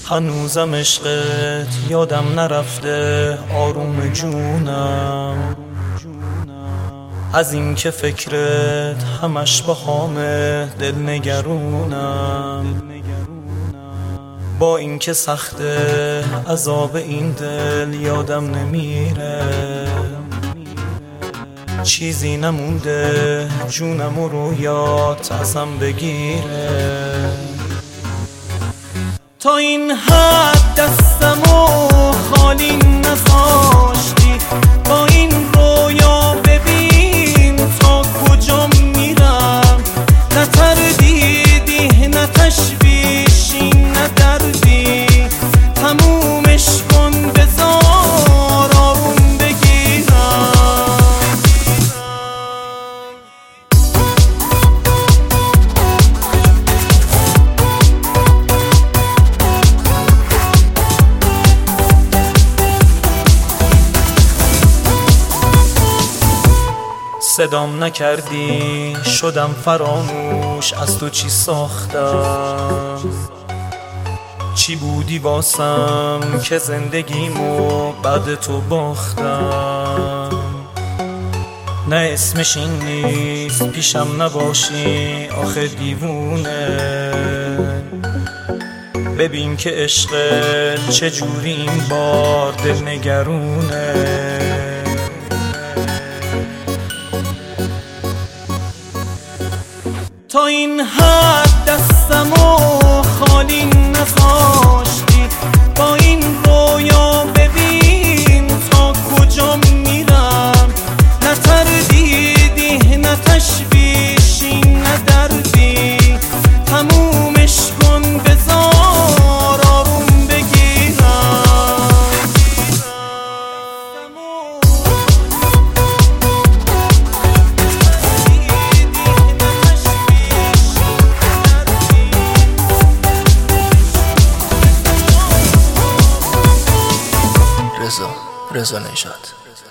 هنوزم عشقت یادم نرفته آروم جونم، از این که فکرت همش با خامه دل نگرونم. با این که سخته عذاب این دل یادم نمیره، چیزی نمونده جونم و رویات ازم بگیره. تا این حد دستمو خالی نذاشتی، با این رویا ببین تا کجا میرم. نه تردیدی نه تشویشی نه دردی، تمومش کن بذار آروم بگیرم. صدام نکردی شدم فراموش، از تو چی ساختم، چی بودی واسم که زندگیمو بعد تو باختم. نه اسمش این نیست پیشم نباشی آخه دیوونه، ببین که عشقت چجوری این بار دل نگرونه. تا این حد دستمو خالی نذاشتی، با این رویا ببین تا کجا میرم. نه تردیدی نه تشویشی نه دردی، تمومش کن بذار آروم بگیرم. رضا نژاد.